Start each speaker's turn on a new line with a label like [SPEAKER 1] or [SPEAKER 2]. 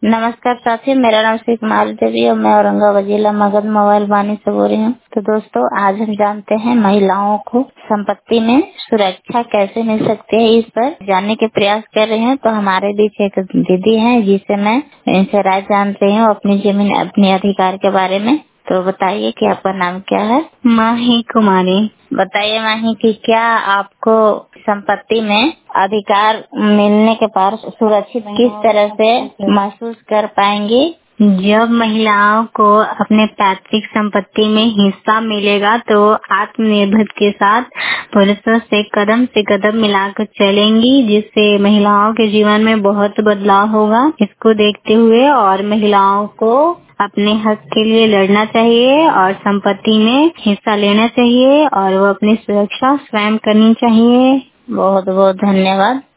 [SPEAKER 1] नमस्कार साथी, मेरा नाम श्री कुमार देवी और मैं औरंगाबाद जिला मगध मोबाइल वाणी से बोल रही हूँ। तो दोस्तों, आज हम जानते हैं महिलाओं को संपत्ति में सुरक्षा कैसे मिल सकती है, इस पर जानने के प्रयास कर रहे हैं। तो हमारे बीच एक दीदी है जिसे मैं इनसे राय जान रही हूँ अपनी जमीन अपने अधिकार के बारे में। तो बताइए कि आपका नाम क्या है?
[SPEAKER 2] माही कुमारी।
[SPEAKER 1] बताइए माही कि क्या आपको संपत्ति में अधिकार मिलने के बाद सुरक्षित किस तरह से महसूस कर पाएंगी?
[SPEAKER 2] जब महिलाओं को अपने पैतृक संपत्ति में हिस्सा मिलेगा तो आत्मनिर्भर के साथ पुरुषों से कदम मिलाकर चलेंगी, जिससे महिलाओं के जीवन में बहुत बदलाव होगा। इसको देखते हुए और महिलाओं को अपने हक के लिए लड़ना चाहिए और संपत्ति में हिस्सा लेना चाहिए और वो अपनी सुरक्षा स्वयं करनी चाहिए।
[SPEAKER 1] बहुत बहुत धन्यवाद।